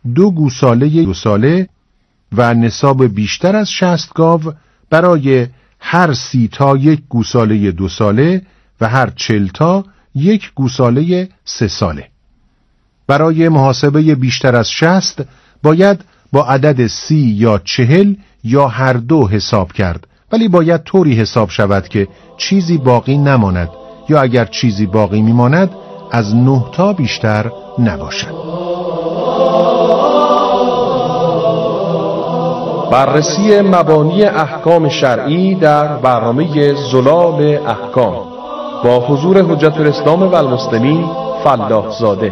2 گوساله 2 ساله و نصاب بیشتر از 60 گاو برای هر 30 تا 1 گوساله 2 ساله و هر 40 تا 1 گوساله 3 ساله. برای محاسبه بیشتر از 60 باید با عدد 30 یا 40 یا هر دو حساب کرد، ولی باید طوری حساب شود که چیزی باقی نماند، یا اگر چیزی باقی میماند از 9 تا بیشتر نباشد. بررسی مبانی احکام شرعی در برنامه زلال احکام با حضور حجت الاسلام و المسلمین فلاح زاده.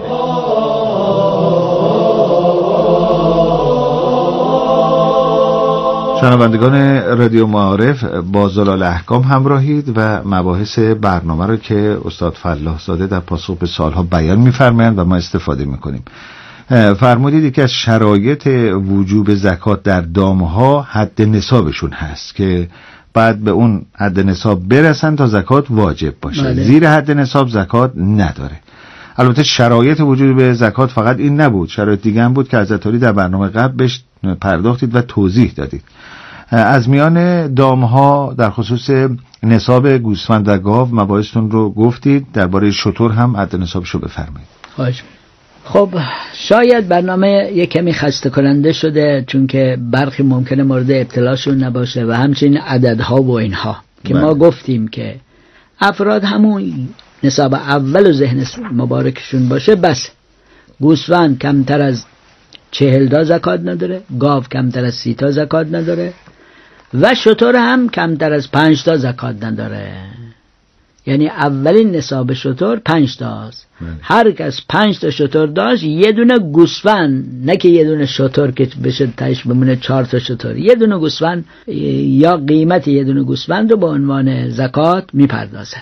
شنوندگان رادیو معارف، با زلال احکام همراهید و مباحث برنامه رو که استاد فلاح زاده در پاسخ به سوالها بیان می‌فرمایند و ما استفاده می‌کنیم. فرمودید یکی از شرایط وجوب زکات در دامها حد نصابشون هست که بعد به اون حد نصاب برسن تا زکات واجب باشه. بله. زیر حد نصاب زکات نداره. البته شرایط وجوب زکات فقط این نبود، شرایط دیگه هم بود که حضرت علی در برنامه قبل بهش پرداختید و توضیح دادید. از میان دامها در خصوص نصاب گوسفند و گاو مباحثتون رو گفتید، درباره شتر هم حد نصابشو بفرمایید. خب شاید برنامه یک کمی خسته کننده شده، چون که برخی ممکنه مورد ابتلاشون نباشه و همچنین عددها و اینها که ما گفتیم که افراد همون نصاب اول و ذهن مبارکشون باشه بس. گوسفند کمتر از 40 تا زکات نداره، گاو کمتر از 30 تا زکات نداره و شتر هم کمتر از 5 تا زکات نداره. یعنی اولین نصاب شتر 5 تاست. هر کس 5 تا شتر داشت، یه دونه گوسفند، نه که یه دونه شتر که بشه تاش بمونه 4 تا شتر، یه دونه گوسفند یا قیمت یه دونه گوسفند رو به عنوان زکات میپردازن.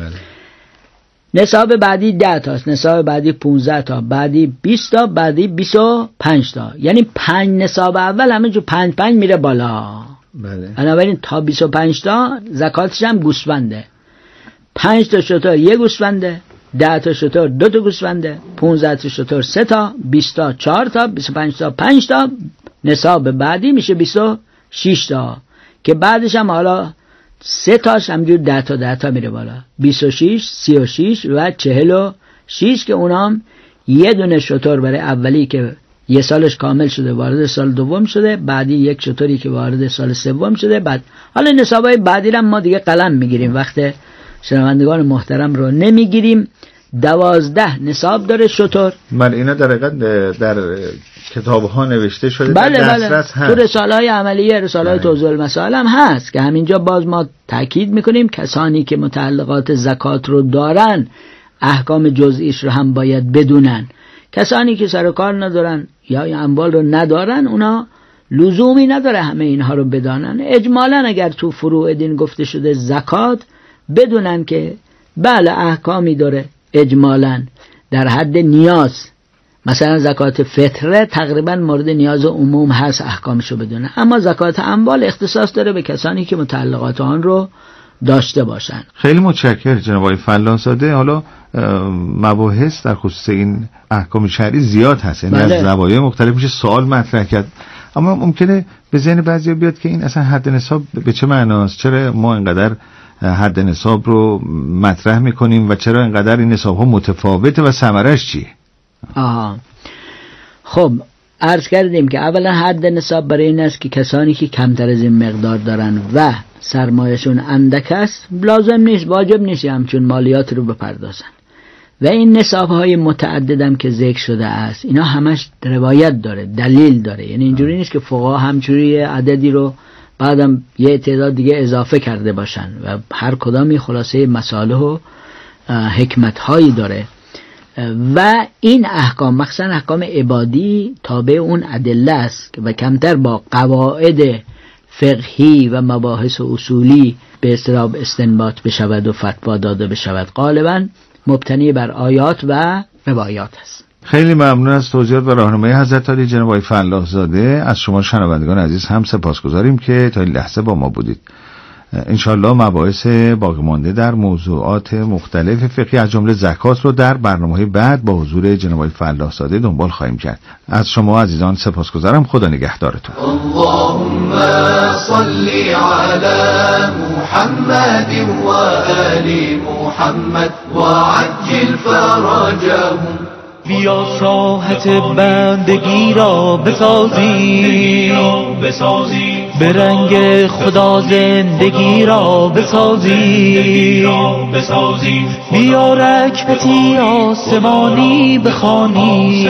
نصاب بعدی 10 تاست، نصاب بعدی 15 تا، بعدی 20 تا، بعدی 25 تا. یعنی 5 نصاب اول همه جو 5 5 میره بالا. بنابراین تا 25 تا زکاتش هم گوسفنده. 5 تا شتر یک گوسفنده، 10 تا شتر 2 تا گوسفنده، 15 تا شتر 3 تا، 20 تا 4 تا، 25 تا 5 تا. نصاب بعدی میشه 26 تا که بعدش هم حالا 3 تاش همجور 10 تا 10 تا میره بالا. 26، 36 و 46 که اونام یه دونه شتر برای اولی که یه سالش کامل شده وارد سال دوم شده، بعدی یک شتری که وارد سال سوم شده. بعد حالا نصابای بعدی هم ما دیگه قلم میگیریم، وقت شنوندگان محترم رو نمیگیریم. 12 نصاب داره شتر. من اینا در کتاب ها نوشته شده. بله تو رساله های عملیه، رساله های توضیح المسائل هم هست که همینجا باز ما تاکید میکنیم کسانی که متعلقات زکات رو دارن احکام جزئیش رو هم باید بدونن. کسانی که سر و کار ندارن یا اموال رو ندارن اونا لزومی نداره همه اینها رو بدانن. اجمالا اگر تو فروع دین گفته شده زکات، بدونن که بله احکامی داره اجمالا در حد نیاز. مثلا زکات فطره تقریبا مورد نیاز عموم هست، احکامشو بدونه. اما زکات اموال اختصاص داره به کسانی که متعلقات آن رو داشته باشن. خیلی متشکرم جناب آقای فلاح زاده. حالا مباحث در خصوص این احکام شرعی زیاد هست، یعنی از زوایای مختلف میشه سوال مطرح کرد، اما ممکنه به ذهن بعضیا بیاد که این اصلا حد نصاب به چه معناست؟ چرا ما اینقدر حد نصاب رو مطرح میکنیم و چرا اینقدر این نصاب ها متفاوته و ثمرش چیه؟ خب عرض کردیم که اولا حد نصاب برای این است که کسانی که کمتر از این مقدار دارن و سرمایه‌شون اندک است لازم نیست، واجب نیست همچون مالیات رو بپردازن. و این نصاب‌های متعددم که ذکر شده است اینا همش روایت داره، دلیل داره. یعنی اینجوری نیست که فقها همچوری عددی رو بعدم یه تعداد دیگه اضافه کرده باشن و هر کدامی خلاصه مصالح و حکمت‌هایی داره. و این احکام مخصوصا احکام عبادی تابع اون ادله است و کمتر با قواعد فقهی و مباحث اصولی به اصطلاح استنباط بشود و فتوا داده بشود. غالبا مبتنی بر آیات و روایات است. خیلی ممنون از توضیحات و راهنمایی حضرت علی. جناب آقای فلاح زاده، از شما شنوندگان عزیز هم سپاسگزاریم که تا این لحظه با ما بودید. انشالله مباحث باقی مانده در موضوعات مختلف فقهی از جمله زکات رو در برنامه‌های بعد با حضور جناب آقای فلاح زاده دنبال خواهیم کرد. از شما عزیزان سپاسگزارم. خدا نگهدارتون. اللهم صل علی محمد و آل محمد و عجل فرجهم. بیا ساحت بندگی را بسازی، به رنگ خدا زندگی را بسازی، بیا رکعتی آسمانی بخوانی،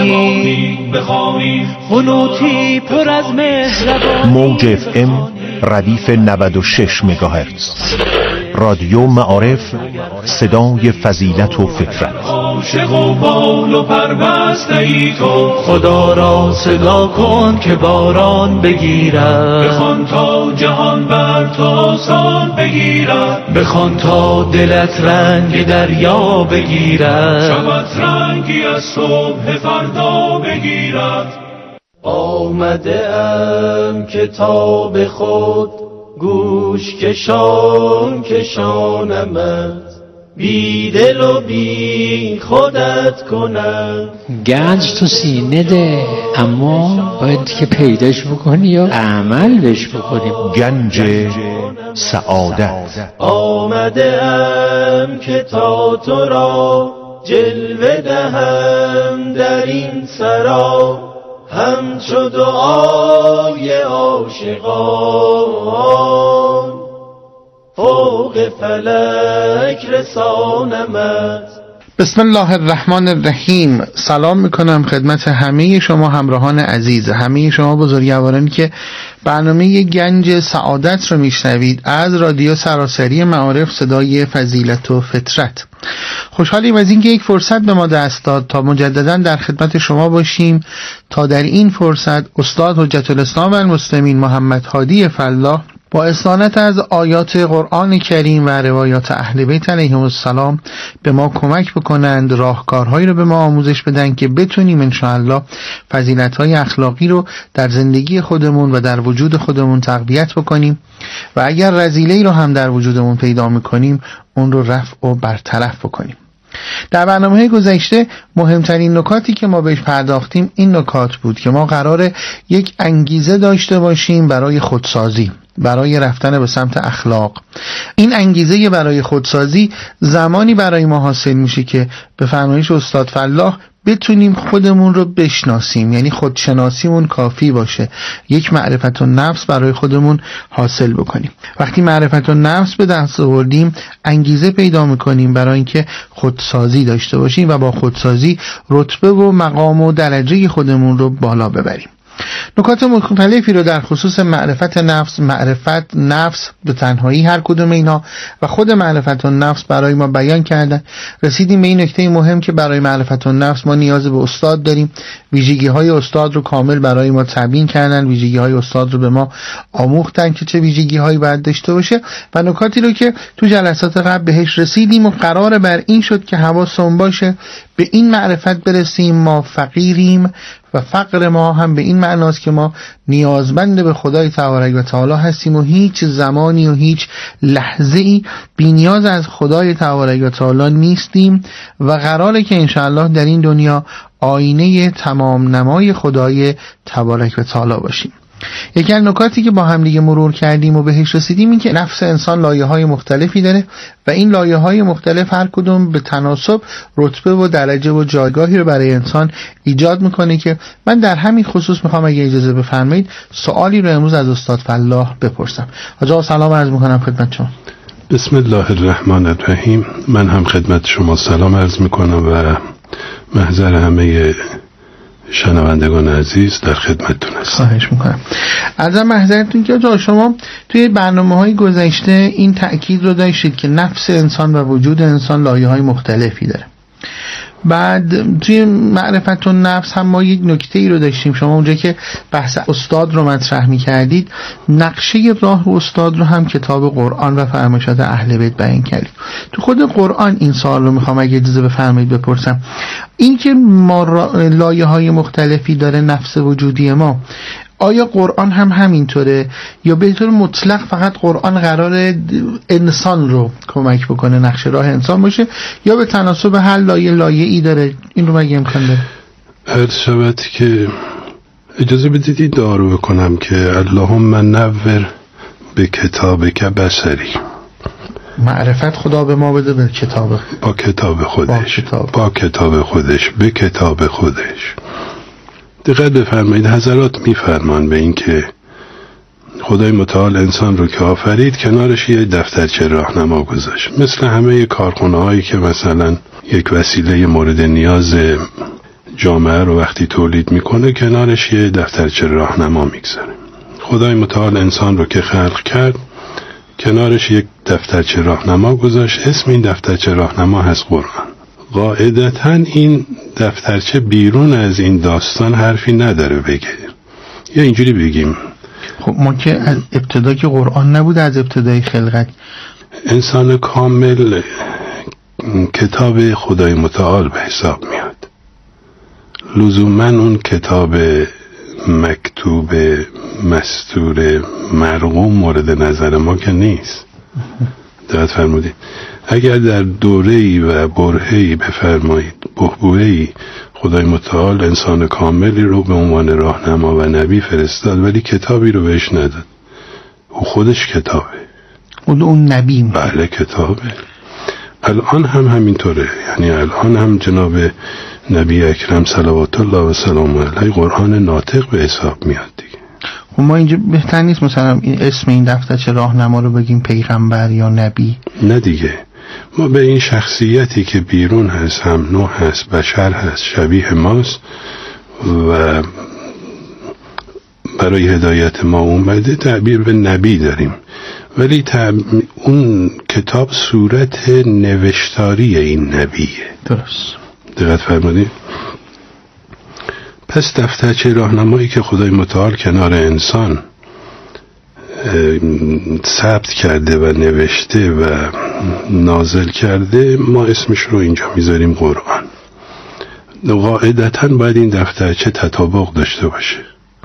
قنوتی پر از مهربانی. موج اف ام ردیف 96 مگاهرتز، رادیو معارف، صدای فضیلت و فطرت. عاشق و بال و پربسته ای تو، خدا را صدا کن که باران بگیرد، بخوان تا جهان بر تو آسان بگیرد، بخوان تا دلت رنگ دریا بگیرد، شبت رنگی از صبح فردا بگیرد. آمده ام کتاب خود گوش کشان کشانمت، بی دل و بی خودت کنم. گنج تو سینه ده، اما باید که پیداش بکنی یا عملش بکنیم. گنج سعادت. آمده ام که تا تو را جلوه دهم در این سرا، همچو دعای عاشقان فوق فلک رسانمت. بسم الله الرحمن الرحیم. سلام میکنم خدمت همه شما همراهان عزیز، همه شما بزرگوارانی که برنامه گنج سعادت رو میشنوید از رادیو سراسری معارف، صدای فضیلت و فطرت. خوشحالیم از اینکه یک فرصت به ما دست داد تا مجددا در خدمت شما باشیم تا در این فرصت استاد حجت الاسلام و المسلمین محمد هادی فلاح با استعانت از آیات قرآن کریم و روایات اهل بیت علیهم السلام به ما کمک بکنند، راهکارهایی رو به ما آموزش بدن که بتونیم انشاءالله فضیلت‌های اخلاقی رو در زندگی خودمون و در وجود خودمون تقویت بکنیم و اگر رذیله‌ای رو هم در وجودمون پیدا می‌کنیم اون رو رفع و برطرف بکنیم. در برنامه گذشته مهمترین نکاتی که ما بهش پرداختیم این نکات بود که ما قراره یک انگیزه داشته باشیم برای خودسازی، برای رفتن به سمت اخلاق. این انگیزه برای خودسازی زمانی برای ما حاصل میشه که به فرمایش استاد فلاح بتونیم خودمون رو بشناسیم، یعنی خودشناسیمون کافی باشه، یک معرفت النفس برای خودمون حاصل بکنیم. وقتی معرفت النفس به دست آوردیم انگیزه پیدا میکنیم برای اینکه خودسازی داشته باشیم و با خودسازی رتبه و مقام و درجه خودمون رو بالا ببریم. نکات مختلفی رو در خصوص معرفت نفس به تنهایی هر کدوم اینا و خود معرفت النفس برای ما بیان کردن. رسیدیم به این نکته مهم که برای معرفت النفس ما نیاز به استاد داریم. ویژگی های استاد رو کامل برای ما تبیین کردن، ویژگی های استاد رو به ما آموختن که چه ویژگی هایی باید داشته باشه و نکاتی رو که تو جلسات قبل بهش رسیدیم و قرار بر این شد که حواسمون باشه به این معرفت برسیم. ما فقیریم و فقر ما هم به این معناست که ما نیازمند به خدای تبارک و تعالی هستیم و هیچ زمانی و هیچ لحظه‌ای بی‌نیاز از خدای تبارک و تعالی نیستیم و قراره که انشاءالله در این دنیا آینه تمام نمای خدای تبارک و تعالی باشیم. یکی از نکاتی که با هم دیگه مرور کردیم و بهش رسیدیم این که نفس انسان لایه‌های مختلفی داره و این لایه‌های مختلف هر کدوم به تناسب رتبه و درجه و جایگاهی رو برای انسان ایجاد میکنه که من در همین خصوص میخوام اگه اجازه بفرمایید سوالی رو امروز از استاد فلاح بپرسم. آقا سلام عرض میکنم خدمت شما. بسم الله الرحمن الرحیم. من هم خدمت شما سلام عرض میکنم و محضر همه شنوندگان عزیز در خدمتتون هستم. خواهش میکنم. از محضرتون که شما توی برنامه‌های گذشته این تأکید رو داشتید که نفس انسان و وجود انسان لایه‌های مختلفی داره. بعد توی معرفت النفس هم ما یک نکته ای رو داشتیم. شما اونجا که بحث استاد رو مطرح می‌کردید نقشه راه استاد رو هم کتاب قرآن و فرمایشات اهل بیت بیان کردید. تو خود قرآن این سوال رو میخوام اگه اجازه بفرمایید بپرسم. این که ما لایه‌های مختلفی داره نفس وجودی ما، آیا قرآن هم همینطوره یا به طور مطلق فقط قرآن قرار انسان رو کمک بکنه، نقش راه انسان باشه، یا به تناسب هر لایه‌ای داره؟ این رو مگه امکان داره؟ هر شبت که اجازه بدید این دعا رو بکنم که اللهم نور به کتابک بصری. معرفت خدا به ما بده به کتاب، با کتاب خودش، با کتاب خودش، به کتاب خودش. دقت بفرمایید، حضرات میفرمان به این که خدای متعال انسان رو که آفرید کنارش یه دفترچه راهنما گذاشت، مثل همه کارخونه هایی که مثلا یک وسیله مورد نیاز جامعه رو وقتی تولید میکنه کنارش یه دفترچه راهنما میگذاره. خدای متعال انسان رو که خلق کرد کنارش یک دفترچه راهنما گذاشت، اسم این دفترچه راهنما هست قرآن. قاعدتاً این دفترچه بیرون از این داستان حرفی نداره بگه، یا اینجوری بگیم خب ما که از ابتدا که قرآن نبود، از ابتدای خلقت انسان کامل کتاب خدای متعال به حساب میاد. لزوماً اون کتاب مکتوب مستور مرقوم مورد نظر ما که نیست. دقت فرمودید، اگر در دوره‌ای و برهه‌ای بفرمایید بحبوه‌ای خدای متعال انسان کاملی رو به عنوان راهنما و نبی فرستاد ولی کتابی رو بهش نداد، او خودش کتابه، اون نبی. بله کتابه. الان هم همینطوره، یعنی الان هم جناب نبی اکرم صلوات الله و سلام علیه قرآن ناطق به حساب میاد دیگه. خب ما اینجا بهتر نیست مثلا این اسم این دفترچه راهنما رو بگیم پیغمبر یا نبی؟ نه دیگه، ما به این شخصیتی که بیرون هست، هم نوع هست، بشر هست، شبیه ماست و برای هدایت ما اومده تعبیر به نبی داریم، ولی اون کتاب صورت نوشتاری این نبیه. درست. دقت فرمودید؟ پس دفترچه راهنمایی که خدای متعال کنار انسان ثبت کرده و نوشته و نازل کرده، ما اسمش رو اینجا میذاریم قرآن. قاعدتاً باید این دفترچه تطابق داشته باشه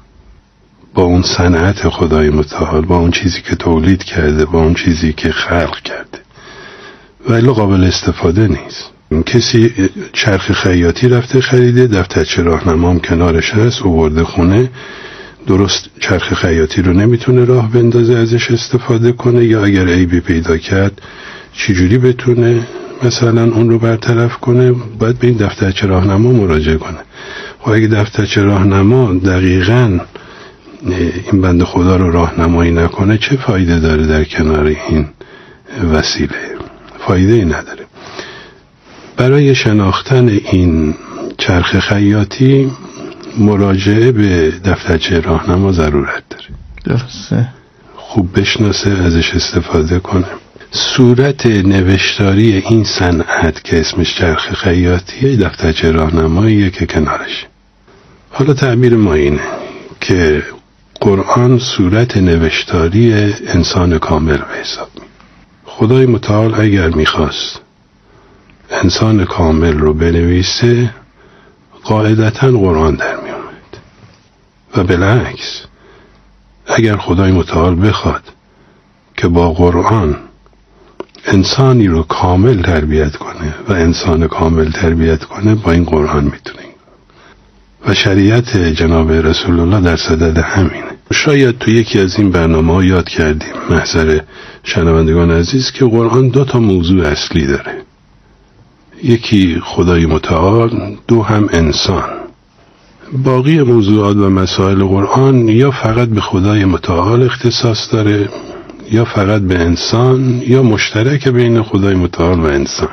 با اون صنعت خدای متعال، با اون چیزی که تولید کرده، با اون چیزی که خلق کرده، ولی قابل استفاده نیست. کسی چرخ خیاطی رفته خریده، دفترچه راهنمام کنارش هست، آورده خونه، درست چرخ خیاطی رو نمیتونه راه بندازه ازش استفاده کنه، یا اگر عیبی پیدا کرد چجوری بتونه مثلا اون رو برطرف کنه، باید به این دفترچه راهنما مراجعه کنه. و اگه دفترچه راهنما دقیقاً این بنده خدا رو راهنمایی نکنه چه فایده داره در کنار این وسیله؟ فایده نداره. برای شناختن این چرخ خیاطی مراجعه به دفترچه راهنما ضرورت داره. درسته. خوب بشناسه، ازش استفاده کنه. صورت نوشتاری این صنعت که اسمش چرخ خیاطیه دفترچه راهنماییه که کنارش. حالا تعبیر ما اینه که قرآن صورت نوشتاری انسان کامل به حساب میاد. خدای متعال اگر میخواست انسان کامل رو بنویسه قاعدتاً قرآن در می آمد، و بالعکس اگر خدای متعال بخواد که با قرآن انسانی رو کامل تربیت کنه و انسان کامل تربیت کنه، با این قرآن میتونه. و شریعت جناب رسول الله در صدد همینه. شاید تو یکی از این برنامه یاد کردیم محضر شنوندگان عزیز که قرآن 2 موضوع اصلی داره، یکی خدای متعال، 2 هم انسان. باقی موضوعات و مسائل قرآن یا فقط به خدای متعال اختصاص داره یا فقط به انسان، یا مشترک بین خدای متعال و انسان.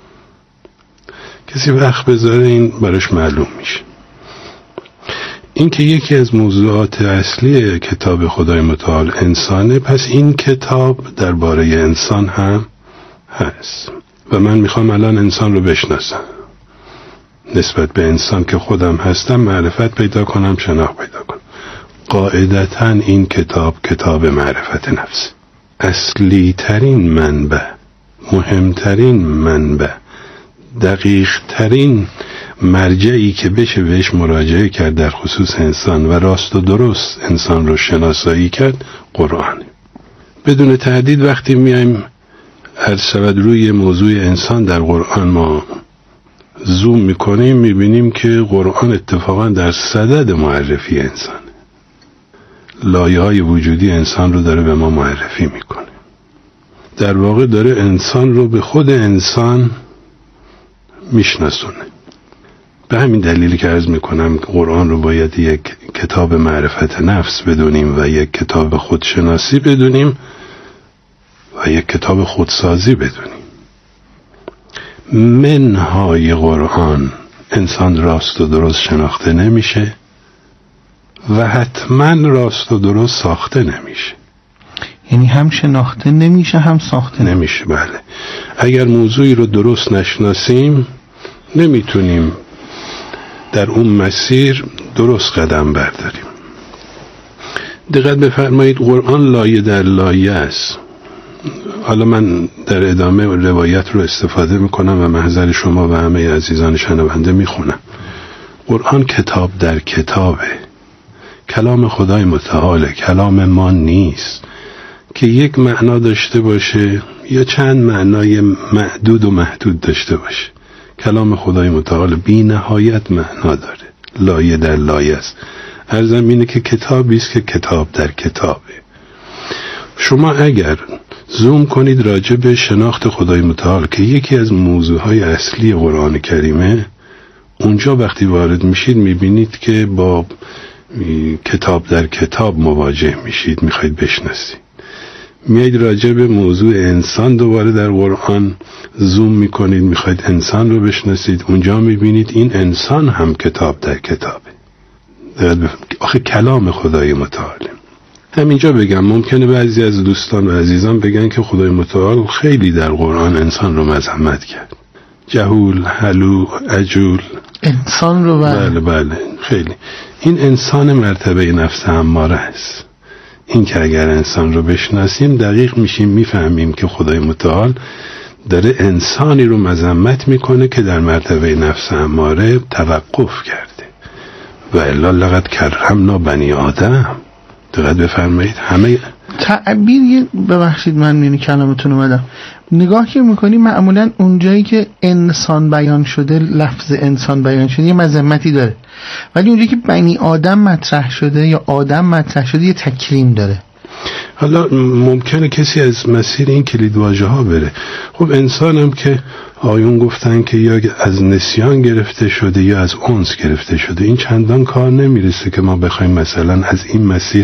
کسی وقت بذاره این براش معلوم میشه. این که یکی از موضوعات اصلی کتاب خدای متعال انسانه، پس این کتاب درباره انسان هم هست و من میخوام الان انسان رو بشناسم، نسبت به انسان که خودم هستم معرفت پیدا کنم، شناخت پیدا کنم. قاعدتاً این کتاب معرفت نفس، اصلی ترین منبع، مهمترین منبع دقیق ترین مرجعی که بشه بهش مراجعه کرد در خصوص انسان و راست و درست انسان رو شناسایی کرد قرآن. بدون تردید وقتی میایم هرشود روی موضوع انسان در قرآن ما زوم میکنیم میبینیم که قرآن اتفاقا در صدد معرفی انسان، لایه های وجودی انسان رو داره به ما معرفی میکنه. در واقع داره انسان رو به خود انسان میشناسونه. به همین دلیلی که عرض میکنم قرآن رو باید یک کتاب معرفت نفس بدونیم و یک کتاب خودشناسی بدونیم و یک کتاب خودسازی بدونیم. منهای قرآن انسان راست و درست شناخته نمیشه و حتما راست و درست ساخته نمیشه. یعنی هم شناخته نمیشه هم ساخته نمیشه. بله، اگر موضوعی رو درست نشناسیم نمیتونیم در اون مسیر درست قدم برداریم. دقت بفرمایید قرآن لایه در لایه است. حالا من در ادامه روایت رو استفاده میکنم و محضر شما و همه عزیزان شنونده میخونم. قرآن کتاب در کتابه، کلام خدای متعاله، کلام ما نیست که یک معنا داشته باشه یا چند معنای معدود و محدود داشته باشه. کلام خدای متعال بی نهایت معنا داره، لایه در لایه است. عرضم اینه که کتابی است که کتاب در کتابه. شما اگر زوم کنید راجع به شناخت خدای متعال که یکی از موضوعهای اصلی قرآن کریمه، اونجا وقتی وارد میشید میبینید که با کتاب در کتاب مواجه میشید، میخواید بشناسید. میاید راجع به موضوع انسان دوباره در قرآن زوم میکنید، میخواید انسان رو بشناسید، اونجا میبینید این انسان هم کتاب در کتابه. آخه کلام خدای متعاله. همینجا بگم ممکنه بعضی از دوستان و عزیزان بگن که خدای متعال خیلی در قرآن انسان رو مذمت کرد، جهول، هلو، عجول، انسان رو بله خیلی. این انسان مرتبه نفس اماره است. این که اگر انسان رو بشناسیم دقیق میشیم، میفهمیم که خدای متعال داره انسانی رو مذمت میکنه که در مرتبه نفس اماره توقف کرده. و الا لقد کرمنا بنی آدم. دقت بفرمایید همه تعبیر، ببخشید من میونی کلامتون اومدم، نگاه که میکنی معمولا اونجایی که انسان بیان شده، لفظ انسان بیان شده یه مذمتی داره، ولی اونجایی که بنی آدم مطرح شده یا آدم مطرح شده یه تکریم داره. حالا ممکنه کسی از مسیر این کلیدواژه ها بره. خب انسان هم که آیون گفتن که یا از نسیان گرفته شده یا از انس گرفته شده، این چندان کار نمیرسه که ما بخوایم مثلا از این مسیر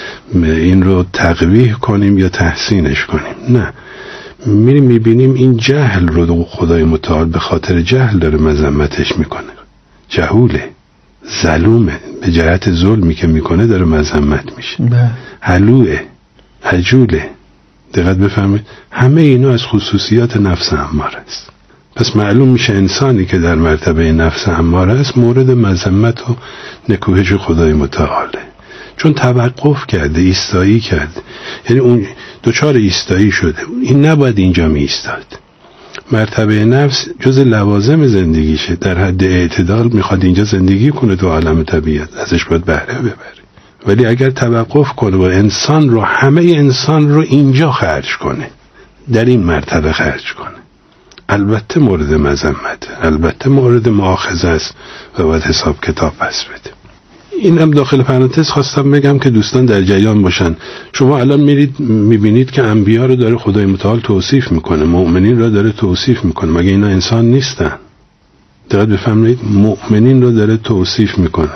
این رو تقویح کنیم یا تحسینش کنیم. نه، میریم میبینیم این جهل رو خدای متعال به خاطر جهل داره مذمتش میکنه. جهوله، ظلومه، به جهت ظلمی که میکنه داره مذمت میشه. هلوه، عجوله. دقت بفهمید همه اینا از خصوصیات نفس اماره است. پس معلوم میشه انسانی که در مرتبه نفس اماره است مورد مذمت و نکوهش خدای متعاله، چون توقف کرده، ایستایی کرده. یعنی اون دوچار ایستایی شده، این نباید اینجا می ایستاد. مرتبه نفس جز لوازم زندگیشه، در حد اعتدال میخواد اینجا زندگی کنه تو عالم طبیعت، ازش باید بهره ببره. ولی اگر توقف کنه و انسان رو، همه انسان رو اینجا خرج کنه، در این مرتبه خرج کنه، البته مورد مذمت، البته مورد مؤاخذه است و باید حساب کتاب پس بده. اینم داخل پرانتز خواستم بگم که دوستان در جریان باشن. شما الان میرید میبینید که انبیا رو داره خدای متعال توصیف میکنه، مؤمنین رو داره توصیف میکنه. مگه اینا انسان نیستن؟ دقت بفرمایید، مؤمنین رو داره توصیف میکنه،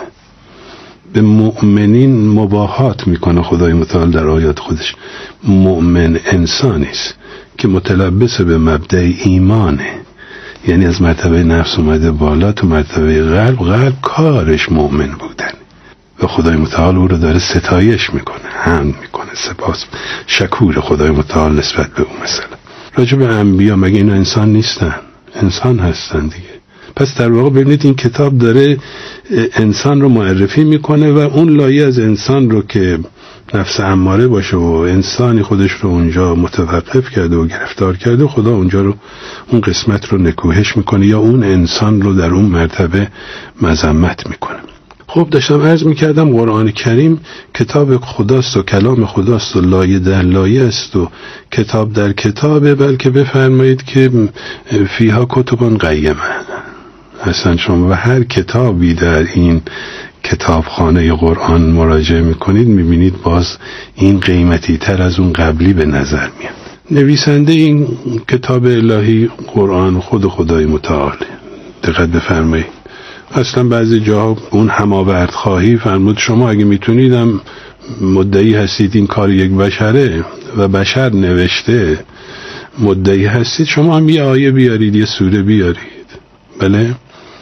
به مؤمنین مباهات میکنه خدای متعال در آیات خودش. مؤمن انسانی است که متلبس به مبدأ ایمانه، یعنی از مرتبه نفس اومده بالا تو مرتبه قلب کارش مؤمن بودن و خدای متعال او رو داره ستایش میکنه، حمد میکنه، سپاس، شکور خدای متعال نسبت به اون. مثلا راجع به انبیا، مگه اینا انسان نیستن؟ انسان هستن دیگه. پس در واقع ببینید این کتاب داره انسان رو معرفی میکنه و اون لایه از انسان رو که نفس اماره باشه و انسانی خودش رو اونجا متوقف کرده و گرفتار کرده، خدا اونجا رو اون قسمت رو نکوهش میکنه یا اون انسان رو در اون مرتبه مذمت میکنه. خب داشتم عرض میکردم قرآن کریم کتاب خداست و کلام خداست و لایه در لایه است و کتاب در کتابه، بلکه بفرمایید که فیها کتبان قیمه اصلا شما و هر کتابی در این کتابخانه قرآن مراجعه میکنید میبینید باز این قیمتی تر از اون قبلی به نظر میاد. نویسنده این کتاب الهی قرآن خود خدای متعال، دقت بفرمایید. اصلا بعضی جاها اون هماورد خواهی فرمود شما اگه میتونیدم مدعی هستید این کار یک بشره و بشر نوشته، مدعی هستید شما هم یه آیه بیارید یه سوره بیارید. بله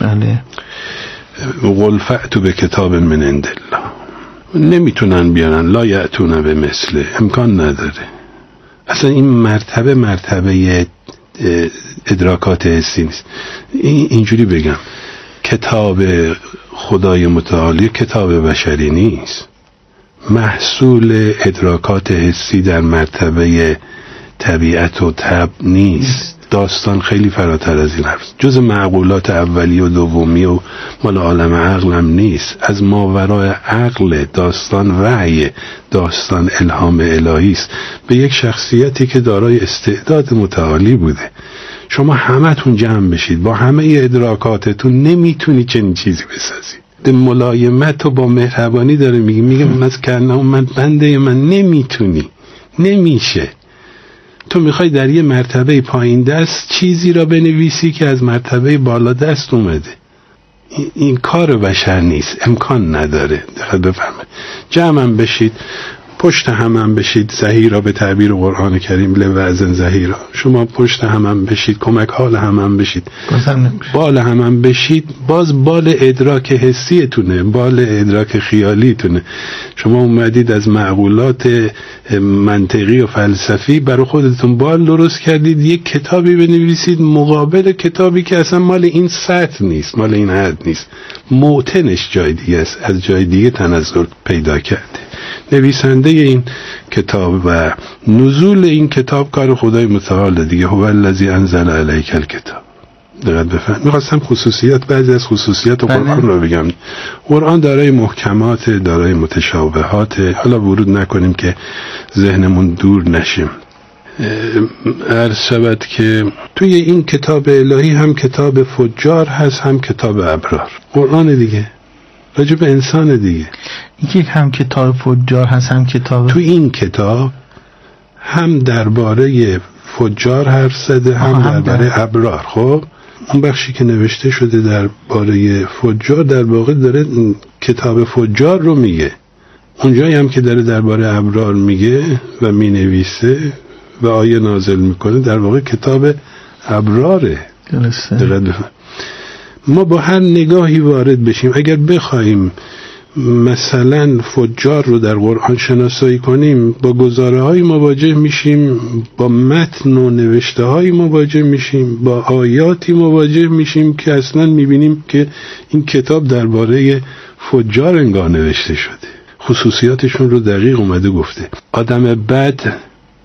قل فأتوا بکتاب من عند الله. نمیتونن بیارن، لا یأتون به مثله، امکان نداره. اصلا این مرتبه ادراکات حسی نیست. اینجوری بگم کتاب خدای متعالی کتاب بشری نیست، محصول ادراکات حسی در مرتبه طبیعت و طبع نیست. داستان خیلی فراتر از این حرف، جز معقولات اولی و دومی و مال عالم عقل هم نیست. از ماورای عقل داستان وحی، داستان الهام الهی است به یک شخصیتی که دارای استعداد متعالی بوده. شما همتون جمع بشید با همه ادراکاتتون نمیتونی چنین چیزی بسازید. ملایمت و با مهربانی داره میگه من بنده من نمیتونی، نمیشه. تو میخوای در یه مرتبه پایین دست چیزی را بنویسی که از مرتبه بالا دست اومده. این کار بشر نیست، امکان نداره. دقت بفرمایید. جمع بشید، پشت هم بشید، زهیرا به تعبیر قرآن کریم لوعظن زهیرا. شما پشت هم بشید، کمک حال هم بشید، بال هم بشید، باز بال ادراک حسیتونه، بال ادراک خیالیتونه. شما اومدید از معقولات منطقی و فلسفی برای خودتون بال درست کردید، یک کتابی بنویسید مقابل کتابی که اصلا مال این سطح نیست، مال این حد نیست، موتنش جای دیگه است، از جای دیگه تنزل پیدا کرده. نویسنده این کتاب و نزول این کتاب کار خدای متعال دیگه. هو الذی انزل علیک الکتاب. دقت بفرمایید. می‌خواستم بعضی از خصوصیات قرآن رو بگم. قرآن دارای محکمات، دارای متشابهات. حالا ورود نکنیم که ذهنمون دور نشیم. عرض شود که توی این کتاب الهی هم کتاب فجار هست، هم کتاب ابرار. قرآن دیگه راجع به انسان دیگه. این هم کتاب فجار هست هم کتاب، تو این کتاب هم درباره فجار حرف زده هم درباره ابرار. خب اون بخشی که نوشته شده درباره فجار در واقع داره کتاب فجار رو میگه. اونجایی هم که داره درباره ابرار میگه و مینویسه و آیه نازل میکنه در واقع کتاب ابراره. درسته. ما با هر نگاهی وارد بشیم اگر بخوایم مثلا فجار رو در قرآن شناسایی کنیم، با گزاره های مواجه میشیم، با متن و نوشته های مواجه میشیم، با آیاتی مواجه میشیم که اصلا میبینیم که این کتاب درباره فجار انگار نوشته شده. خصوصیاتشون رو دقیق اومده گفته. آدم بد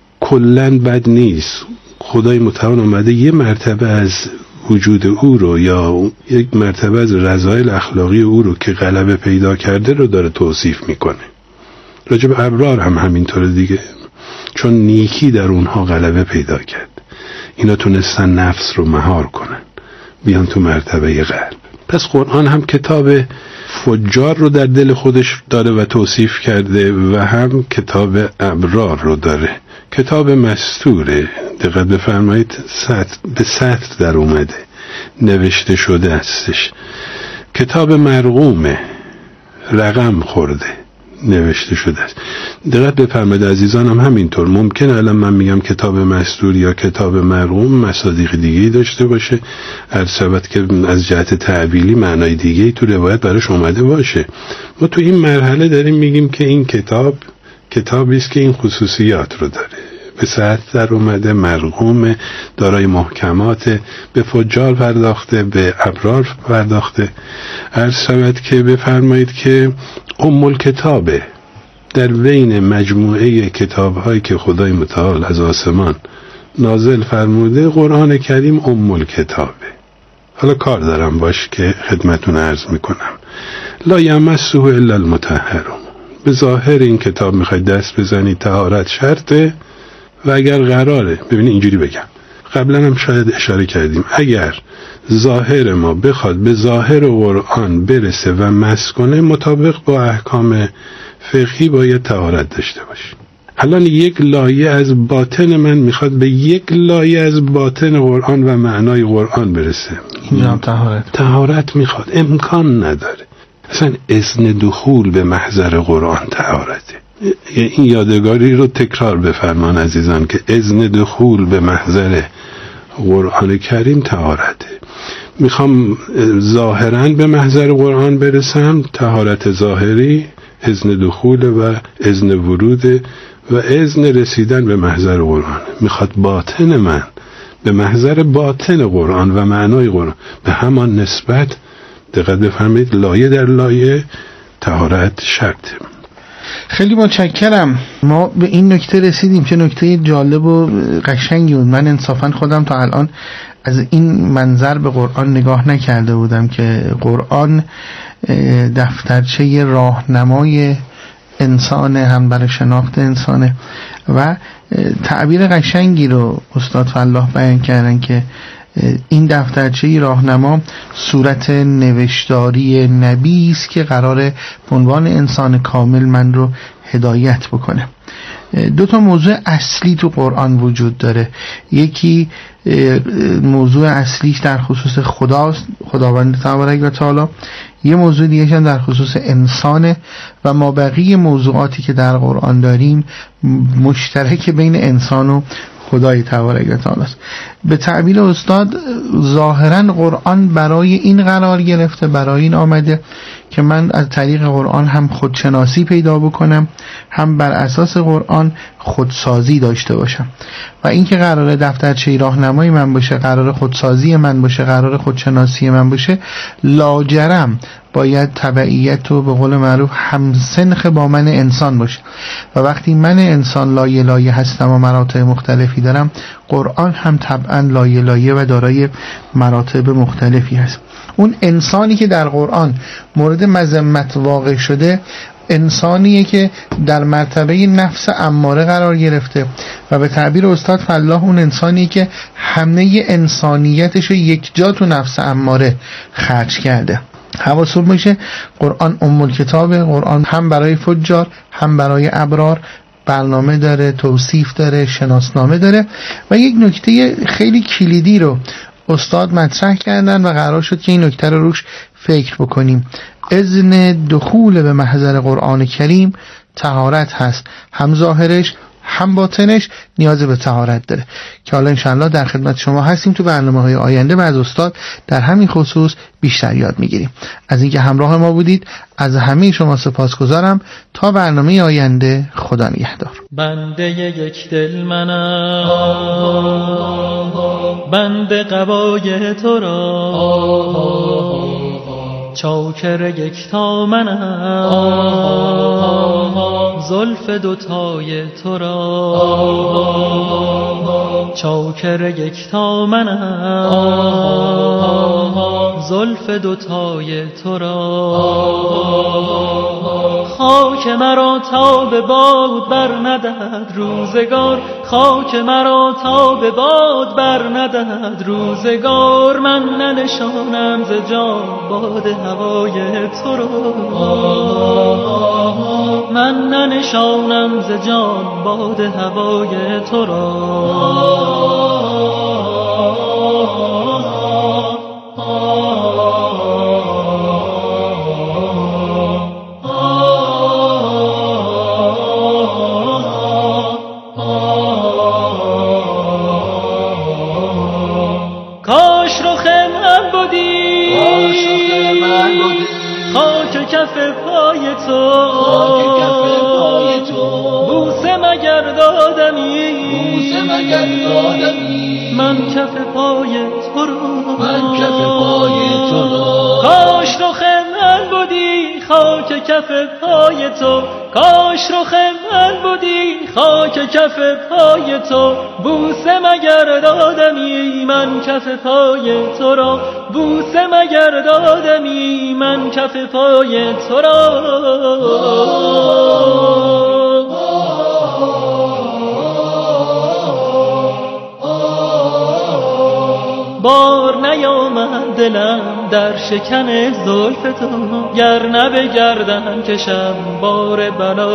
کلن بد نیست. خدای متعال اومده یه مرتبه از وجود او رو یا یک مرتبه از رذایل اخلاقی او رو که غلبه پیدا کرده رو داره توصیف میکنه. راجع به ابرار هم همینطوره دیگه، چون نیکی در اونها غلبه پیدا کرد، اینا تونستن نفس رو مهار کنن بیان تو مرتبه قلب. پس قرآن هم کتاب فجار رو در دل خودش داره و توصیف کرده و هم کتاب ابرار رو داره. کتاب مستوره، دقت بفرمایید، به سطر در اومده، نوشته شده استش. کتاب مرقومه، رقم خورده، نوشته شده است. دقت بفرمایید عزیزانم همینطور. ممکنه الان من میگم کتاب مستور یا کتاب مرقوم مصادیق دیگه‌ای داشته باشه، ارسبت که از جهت تعبیلی معنای دیگه‌ای تو روایت براش اومده باشه. ما تو این مرحله داریم میگیم که این کتابی است که این خصوصیات رو داره، به سطح در اومده، مرقوم، دارای محکمات، به فجار پرداخته، به ابرار پرداخته. عرض شود که بفرمایید که ام الکتابه. در بین مجموعه کتاب‌هایی که خدای متعال از آسمان نازل فرموده قرآن کریم ام الکتابه. حالا کار دارم باش که خدمتون عرض میکنم. لا یمسه الا المطهرون. به ظاهر این کتاب میخواید دست بزنید طهارت شرطه و اگر قراره، ببینید اینجوری بگم، قبلا هم شاید اشاره کردیم، اگر ظاهر ما بخواد به ظاهر قرآن برسه و مس کنه مطابق با احکام فقهی باید طهارت داشته باشه. الان یک لایه از باطن من میخواد به یک لایه از باطن قرآن و معنای قرآن برسه، اینجا طهارت میخواد، امکان نداره. اصلا اذن دخول به محضر قرآن طهارته. این یادگاری رو تکرار بفرمان عزیزان که اذن دخول به محضر قرآن کریم طهارته. میخوام ظاهراً به محضر قرآن برسم، طهارت ظاهری اذن دخول و اذن ورود و اذن رسیدن به محضر قرآن. میخواد باطن من به محضر باطن قرآن و معنای قرآن به همان نسبت، دقت بفرمایید، لایه در لایه طهارت شرطه. خیلی متشکرم. ما به این نکته رسیدیم که نکته جالب و قشنگی بود. من انصافا خودم تا الان از این منظر به قرآن نگاه نکرده بودم که قرآن دفترچه راهنمای انسان، هم برای شناخت انسانه و تعبیر قشنگی رو استاد فلاح بیان کردن که این دفترچه راهنما صورت نوشتاری نبی است که قراره به عنوان انسان کامل من رو هدایت بکنه. دو تا موضوع اصلی تو قرآن وجود داره. یکی موضوع اصلیش در خصوص خداست، خداوند تبارک و تعالی. یه موضوع دیگه هم در خصوص انسانه و ما بقیه موضوعاتی که در قرآن داریم مشترک بین انسان و خدای تبارک و تعالی است. به تعبیر استاد ظاهرا قرآن برای این قرار گرفته، برای این آمده که من از طریق قرآن هم خودشناسی پیدا بکنم، هم بر اساس قرآن خودسازی داشته باشم. و این که قراره دفترچه راهنمای من باشه، قراره خودسازی من باشه، قراره خودشناسی من باشه، لاجرم باید تبعیت و به قول معروف همسنخ با من انسان باشه. و وقتی من انسان لایه لایه هستم و مراتب مختلفی دارم، قرآن هم طبعا لایه لایه و دارای مراتب مختلفی هست. اون انسانی که در قرآن مورد مذمت واقع شده انسانیه که در مرتبه نفس اماره قرار گرفته و به تعبیر استاد فلاح اون انسانیه که همه انسانیتش یک جا تو نفس اماره خرج کرده. حواستون باشه قرآن ام الکتاب، قرآن هم برای فجار هم برای ابرار برنامه داره، توصیف داره، شناسنامه داره. و یک نکته خیلی کلیدی رو استاد مطرح کردن و قرار شد که این نکته رو روش فکر بکنیم. اذن دخول به محضر قرآن کریم طهارت هست، هم ظاهرش هم باطنش نیاز به طهارت داره که حالا انشاءالله در خدمت شما هستیم تو برنامه‌های آینده و از استاد در همین خصوص بیشتر یاد میگیریم. از اینکه همراه ما بودید از همه شما سپاسگزارم. تا برنامه آینده خدا نگهدار. بنده یک دل منم، بنده قبای تو را، چاکر یکتا منم، زلف دوتای تو را، چاکر یکتا منم، زلف دوتای تو را. خاک مرا تا به باد بر ندهد روزگار، خاک مرا تا به باد بر ندهد روزگار. من ننشانم ز جان باد هوای تو را، من ننشانم ز جان باد هوای تو را. کف پای تو بوسه مگر دادمی، من کف پای تو را، کاش رخ من بودی خاک کف پای تو، کاش رخ من بودی خاک کف پای تو، بوسه مگر دادمی من کف پای تو را، بوسه مگر دادمی من کف پای تو را. بار نیامد دلم در شکن زلف تو، گر نه به گردن کشم بار بلا